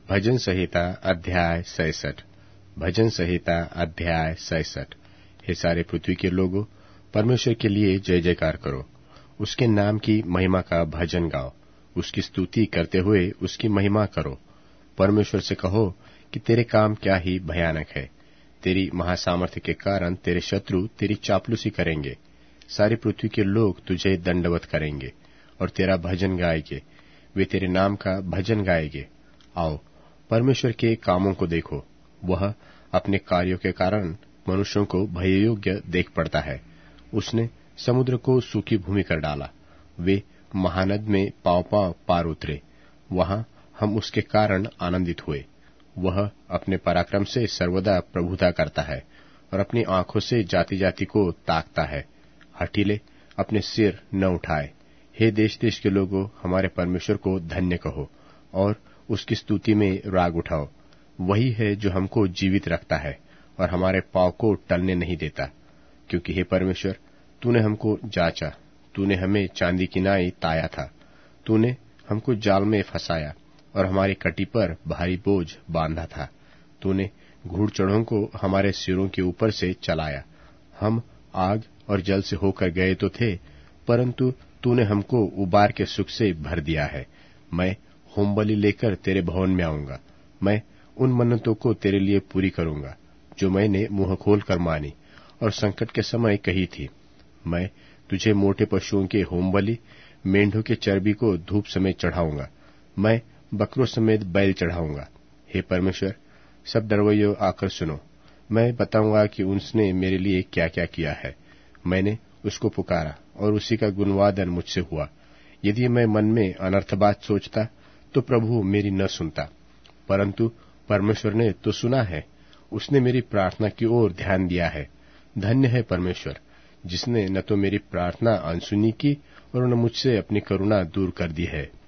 भजन संहिता अध्याय 66। भजन संहिता अध्याय 66। हे सारे पृथ्वी के लोगों, परमेश्वर के लिए जय जयकार करो, उसके नाम की महिमा का भजन गाओ, उसकी स्तुति करते हुए उसकी महिमा करो। परमेश्वर से कहो कि तेरे काम क्या ही भयानक है। तेरी महासामर्थ्य के कारण तेरे शत्रु तेरी चापलूसी करेंगे। सारी पृथ्वी के लोग तुझे दंडवत करेंगे और तेरा भजन गाएंगे, वे तेरे नाम का भजन गाएंगे। आओ, परमेश्वर के कामों को देखो। वह अपने कार्यों के कारण मनुष्यों को भययोग्य देख पड़ता है। उसने समुद्र को सूखी भूमि कर डाला, वे महानद में पांव पांव पार उतरे। वहां हम उसके कारण आनंदित हुए। वह अपने पराक्रम से सर्वदा प्रभुता करता है और अपनी आंखों से जाति जाति को ताकता है। हठीले अपने सिर न उठाए। हे देश देश के लोगों, हमारे परमेश्वर को धन्य कहो और उसकी स्तुति में राग उठाओ। वही है जो हमको जीवित रखता है और हमारे पांव को टलने नहीं देता। क्योंकि हे परमेश्वर, तूने हमको जांचा, तूने हमें चांदी की नाई ताया था। तूने हमको जाल में फंसाया और हमारी कटी पर भारी बोझ बांधा था। तूने घुड़चढ़ों को हमारे सिरों के ऊपर से चलाया। हम आग और जल से होकर गए तो थे, परंतु तूने हमको उबार के सुख से भर दिया है। मैं होमबलि लेकर तेरे भवन में आऊंगा। मैं उन मन्नतों को तेरे लिए पूरी करूंगा जो मैंने मुंह खोल कर मानी और संकट के समय कही थी। मैं तुझे मोटे पशुओं के होमबलि, मेंढों के चर्बी को धूप समेत चढ़ाऊंगा। मैं बकरों समेत बैल चढ़ाऊंगा। हे परमेश्वर, सब डरवैयों आकर सुनो। मैं बताऊंगा कि उसने मेरे लिए क्या क्या किया है। मैंने उसको पुकारा और उसी का गुणवादन मुझसे हुआ। यदि मैं मन में अनर्थ बात सोचता तो प्रभु मेरी न सुनता, परंतु परमेश्वर ने तो सुना है। उसने मेरी प्रार्थना की ओर ध्यान दिया है। धन्य है परमेश्वर, जिसने न तो मेरी प्रार्थना अनसुनी की और न मुझसे अपनी करुणा दूर कर दी है।